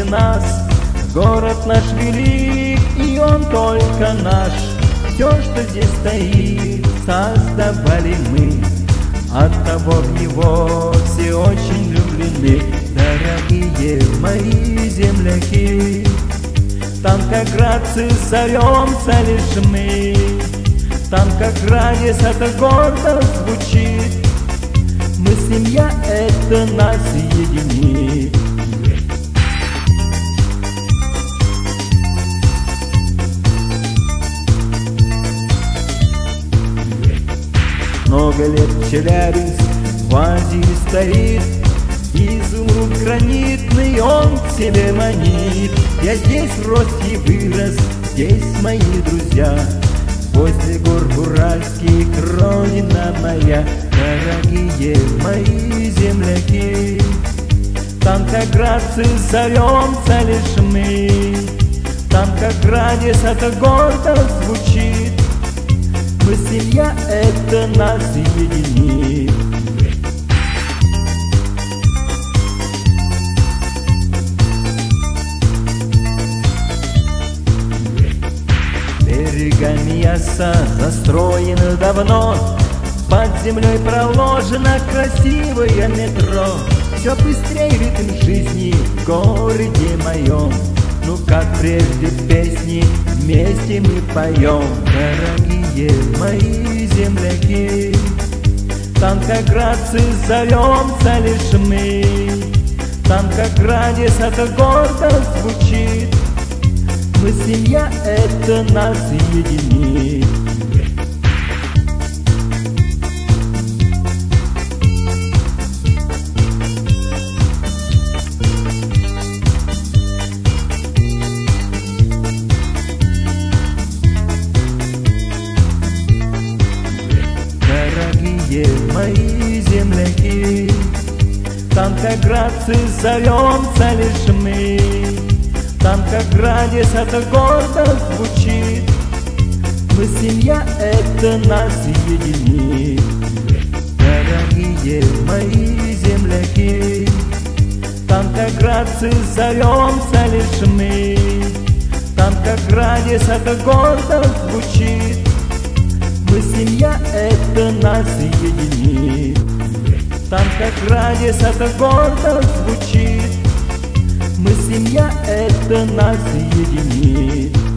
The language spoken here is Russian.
нас. Город наш велик, и он только наш. Все, что здесь стоит, создавали мы. Оттого в него все очень влюблены. Дорогие мои земляки, танкоградцы зовемся лишь мы. В Танкограде это гордо звучит. Мы семья, это нас единит. Много лет Челябинск в Азии стоит, изумруд гранитный он к себе манит. Я здесь рос и вырос, здесь мои друзья, возле гор уральских родина моя. Дорогие мои земляки, танкоградцы зовемся лишь мы. В Танкограде это гордо звучит. Мы семья, это нас единит. Берегами Яса застроено давно, под землей проложено красивое метро. Все быстрее ритм жизни в городе моем. Ну как прежде песни вместе мы поем. Дорогие мои земляки, танкоградцы зовемся лишь мы. В Танкограде это гордо звучит. Мы семья, это нас единит. Дорогие мои земляки, танкоградцы зовемся лишь мы. В Танкограде это гордо звучит. Мы семья, это нас единит. Дорогие мои земляки, танкоградцы зовемся лишь мы. В Танкограде это гордо звучит. Мы семья, это нас единит. В Танкограде это гордо звучит. Мы семья, это нас единит.